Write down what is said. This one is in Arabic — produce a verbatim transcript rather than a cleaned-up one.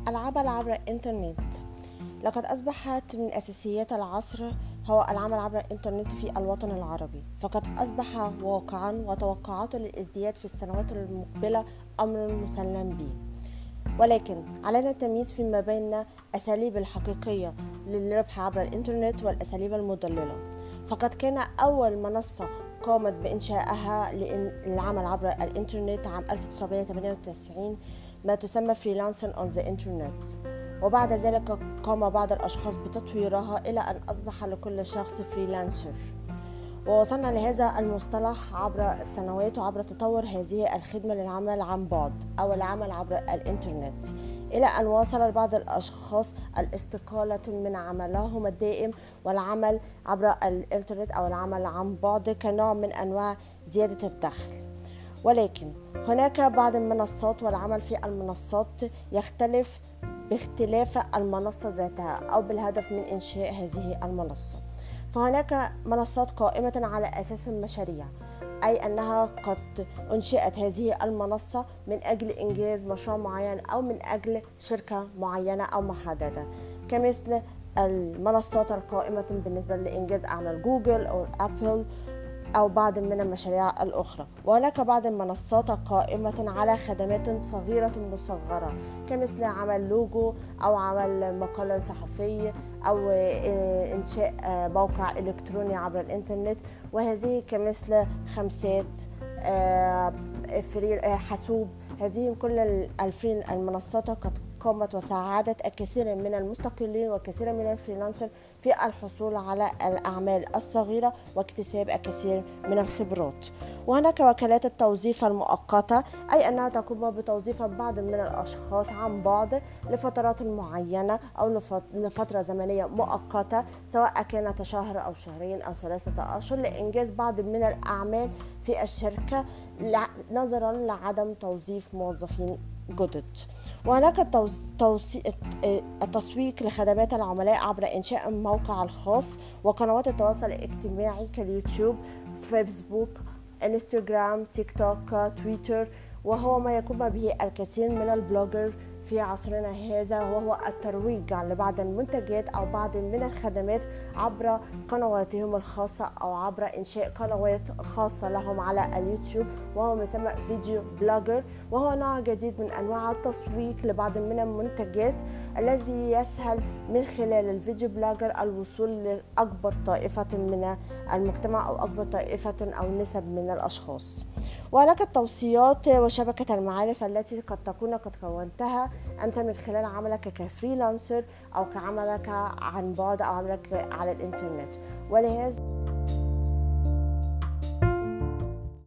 العمل عبر الإنترنت لقد أصبحت من أساسيات العصر هو العمل عبر الإنترنت في الوطن العربي، فقد أصبح واقعا وتوقعاته للازدياد في السنوات المقبلة أمر مسلم به. ولكن علينا التمييز فيما بين أساليب الحقيقية للربح عبر الإنترنت والأساليب المضللة. فقد كان أول منصة قامت بإنشائها للعمل عبر الإنترنت عام ألف وتسعمائة وثمانية وتسعين ما تسمى فريلانسر on the internet، وبعد ذلك قام بعض الأشخاص بتطويرها إلى أن أصبح لكل شخص فريلانسر. ووصلنا لهذا المصطلح عبر السنوات وعبر تطور هذه الخدمة للعمل عن بعد أو العمل عبر الإنترنت، إلى أن وصل بعض الأشخاص الاستقالة من عملهم الدائم والعمل عبر الإنترنت أو العمل عن بعد كنوع من أنواع زيادة الدخل. ولكن هناك بعض المنصات والعمل في المنصات يختلف باختلاف المنصة ذاتها أو بالهدف من إنشاء هذه المنصة. فهناك منصات قائمة على أساس المشاريع، أي أنها قد أنشئت هذه المنصة من أجل إنجاز مشروع معين أو من أجل شركة معينة أو محددة، كمثل المنصات القائمة بالنسبة لإنجاز أعمال جوجل أو أبل أو بعض من المشاريع الأخرى. وهناك بعض المنصات قائمة على خدمات صغيرة مصغرة، كمثل عمل لوجو أو عمل مقال صحفي أو إنشاء موقع إلكتروني عبر الإنترنت، وهذه كمثل خمسات، حاسوب. هذه كل المنصات قد قامت وساعدت الكثير من المستقلين وكثير من الفريلانسر في الحصول على الأعمال الصغيرة واكتساب الكثير من الخبرات. وهناك وكالات التوظيف المؤقتة، أي أنها تقوم بتوظيف بعض من الأشخاص عن بعد لفترات معينة أو لفترة زمنية مؤقتة، سواء كانت شهر أو شهرين أو ثلاثة أشهر، لإنجاز بعض من الأعمال في الشركة نظرا لعدم توظيف موظفين جدد. وهناك التسويق لخدمات العملاء عبر إنشاء الموقع الخاص وقنوات التواصل الاجتماعي كاليوتيوب، فيسبوك، انستغرام، تيك توك، تويتر، وهو ما يقوم به الكثير من البلوجر في عصرنا هذا، وهو الترويج لبعض المنتجات أو بعض من الخدمات عبر قنواتهم الخاصة أو عبر إنشاء قنوات خاصة لهم على اليوتيوب، وهو ما يسمى فيديو بلوجر، وهو نوع جديد من أنواع التسويق لبعض من المنتجات الذي يسهل من خلال الفيديو بلوجر الوصول لأكبر طائفة من المجتمع أو أكبر طائفة أو نسب من الأشخاص. وهناك التوصيات وشبكة المعارف التي قد تكون قد كونتها أنت من خلال عملك كفريلانسر أو كعملك عن بعد أو عملك على الإنترنت. ولهذا